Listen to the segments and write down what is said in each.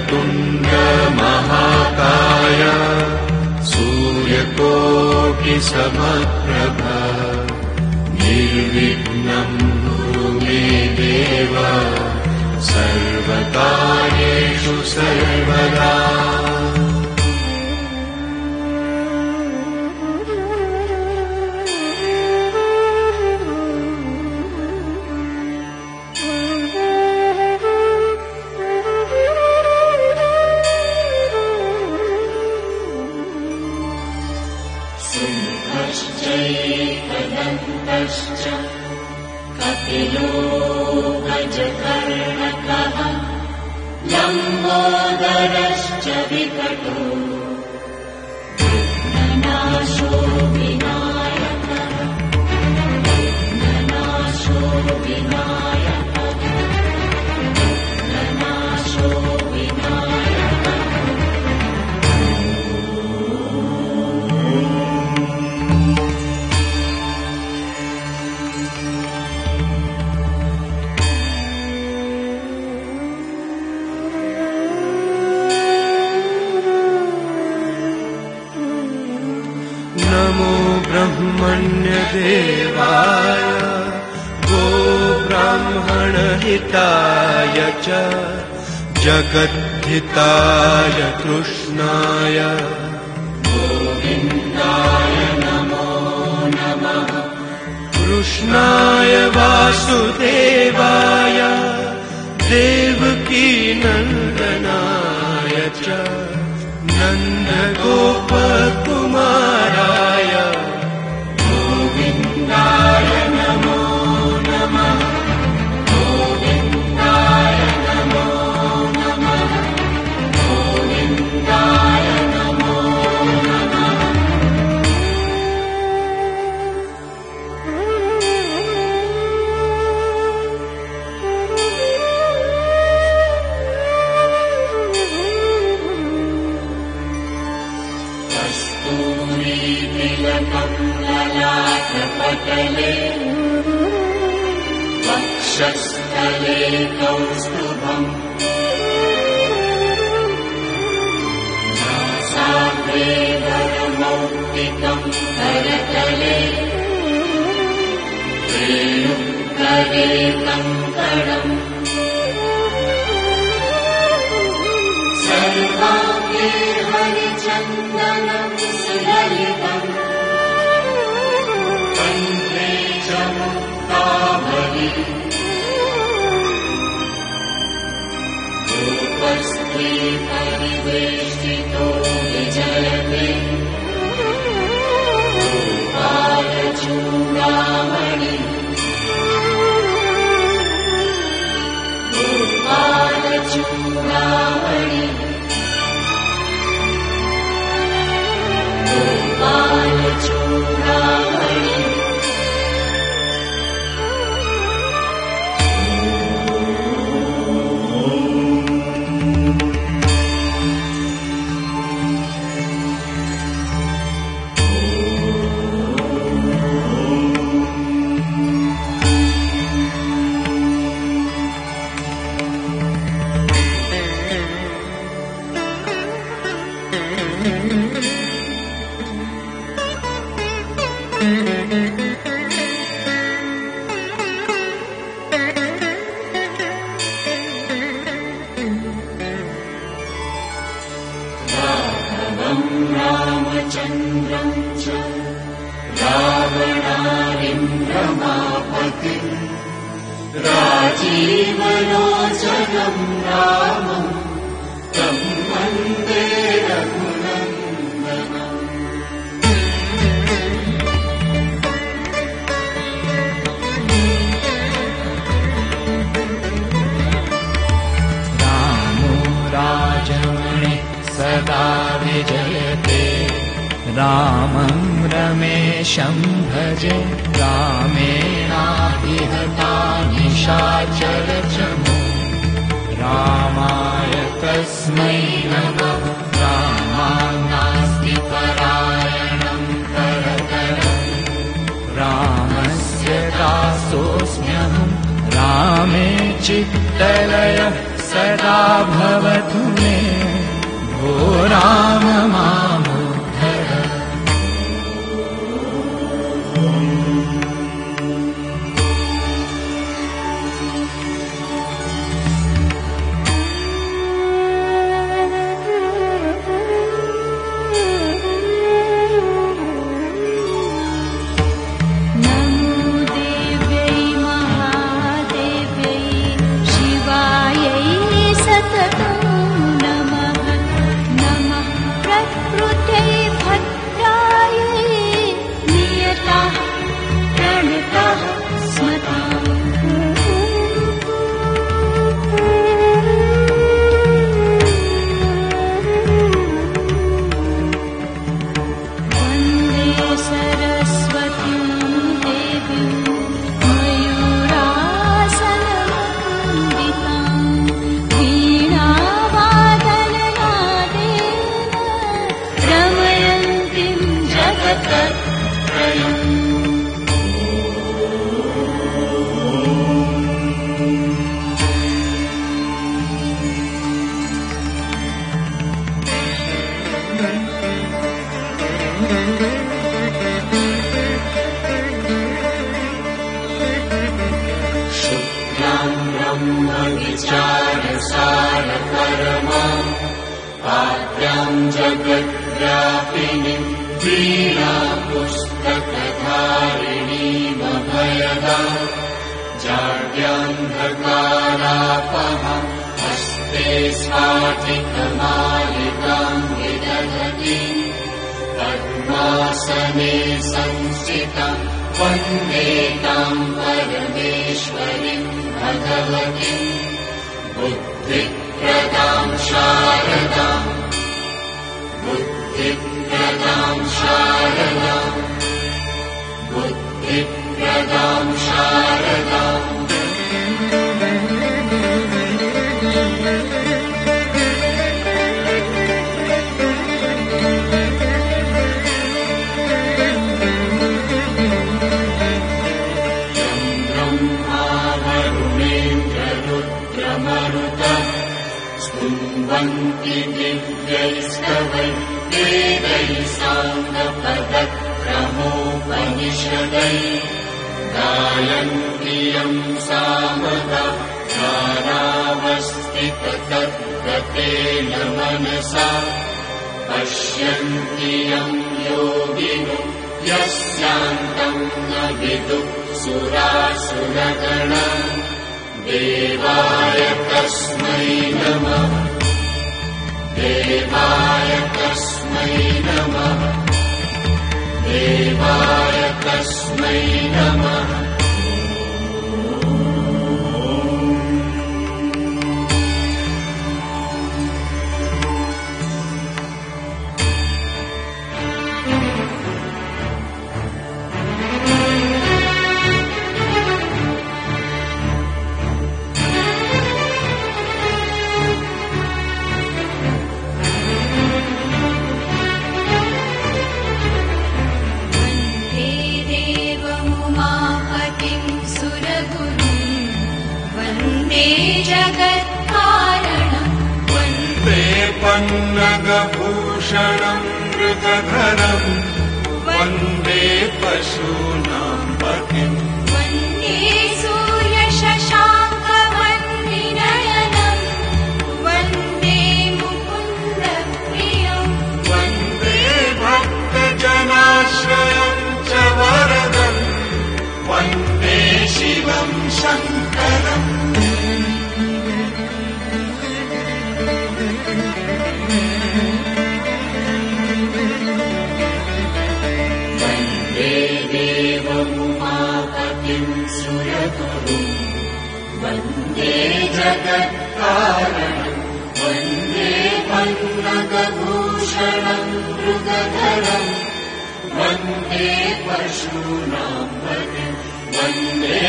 वक्रतुण्ड महाकाय सूर्यकोटिसमप्रभ निर्विघ्नं कुरु मे देव सर्वकार्येषु सर्वदा। सिंहश्चैकदन्तश्च कपिलो गजकर्णकः लम्बोदरश्च विकटो विघ्ननाशो विनायकः विघ्ननाशो विनायकः विघ्ननाशो विनायकः। नमो ब्रह्मण्यदेवाय गोब्राह्मणहिताय च जगद्धिताय कृष्णाय गोविन्दाय नमो नमः। कृष्णाय वासुदेवाय देवकीनन्दनाय च नन्दगोपकुमाराय गोविन्दाय नमो नमः। गोविन्दाय नमो नमः। गोविन्दाय नमो नमः। कस्तूरीतिलकं ललाटपटले वक्षस्थले कौस्तुभम् नासाग्रे वरमौक्तिकं करतले रेणुकरे कङ्कणम् सर्वाङ्गे हरिचन्दनं सुललितम् कण्ठे च मुक्तावली गोपस्त्री परिवेष्टितो विजयते गोपालचूडामणि गोपालचूडामणि गोपालचूडामणि। राघवं रामचन्द्रं च रावणारिं रमापतिं राजीवलोचनं रामं तं वन्दे रघुनन्दनम्। रामो राजमणि सदा विजयते रामं रमेशं भजे रामेणाभिहता निशाचरचमो रामाय तस्मै नमः। रामान्नास्ति परायणं परतरम् रामस्य दासोऽस्म्यहम् रामे चित्तलयः सदा भवतु मे। विचारसारपरमाम् आद्याम् जगद्व्यापिनीम् वीणापुस्तकधारिणीमभयदाम् जाड्यान्धकारापहाम् हस्ते स्फाटिकमालिकाम् विदधतीम् पद्मासने संस्थिताम् वन्दे ताम् परमेश्वरीम् भगवतीम् बुद्धिप्रदाम् शारदाम् बुद्धिप्रदाम् शारदाम् बुद्धिप्रदाम् शारदाम् स्तुवन्ति दिव्यैस्तवैः वेदैः साङ्गपदक्रमोपनिषदैः गायन्ति यम् सामदा गानावस्थिततद्गतेन मनसा पश्यन्ति यम् योगिनो यस्यान्तम् न विदुः सुरासुरगणा देवाय तस्मै नमः देवाय तस्मै नमः देवाय तस्मै नमः पन्नगभूषणम् मृगधरम् वन्दे पशूनाम् पतिम् वन्दे सूर्यशशाङ्कवन्निनयनम् वन्दे मुकुन्दप्रियम् वन्दे भक्तजनाश्रयम् च वरदम् वन्दे शिवम् शङ्करम् सुरगुरुम् वन्दे जगत्कारणम् वन्दे पन्नगभूषणम् मृगधरम् वन्दे पशूनाम् पतिम् वन्दे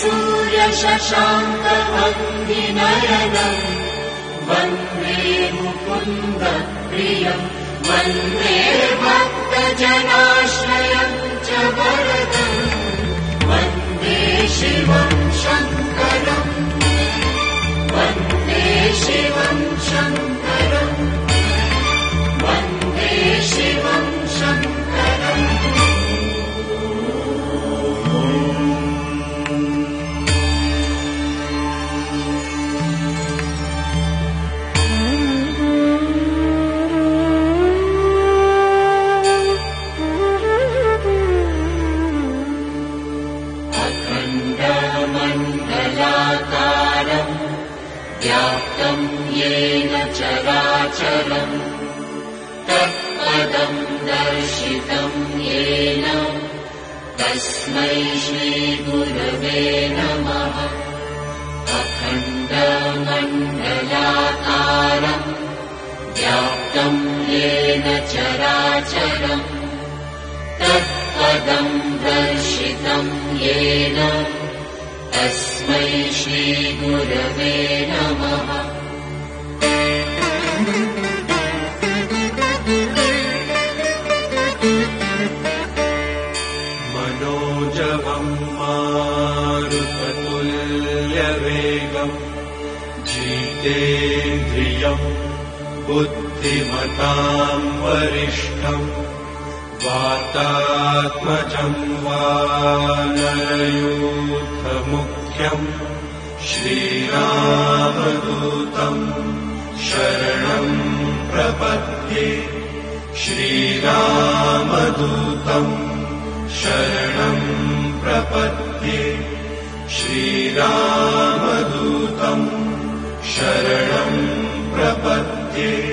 सूर्यशशाङ्कवन्निनयनम् वन्दे मुकुन्दप्रियम् वन्दे भक्तजनाश्रयम् च वरदम् वन्दे शिवम् शङ्करम् वन्दे शिवम् शङ्करम् वन्दे शिवम् शङ्करम् व्याप्तम् येन चराचरम् तत्पदम् दर्शितम् येन तस्मै श्रीगुरवे नमः अखण्डमण्डलाकारम् व्याप्तम् येन चराचरम् तत्पदम् दर्शितम् येन तस्मै श्रीगुरवे नमः मनोजवम् मारुततुल्यवेगम् जितेन्द्रियम् बुद्धिमताम् वरिष्ठम् वातात्मजम् वानरयूथमुख्यम् श्रीरामदूतम् शरणम् प्रपद्ये श्रीरामदूतम् शरणम् प्रपद्ये श्रीरामदूतम् शरणम् प्रपद्ये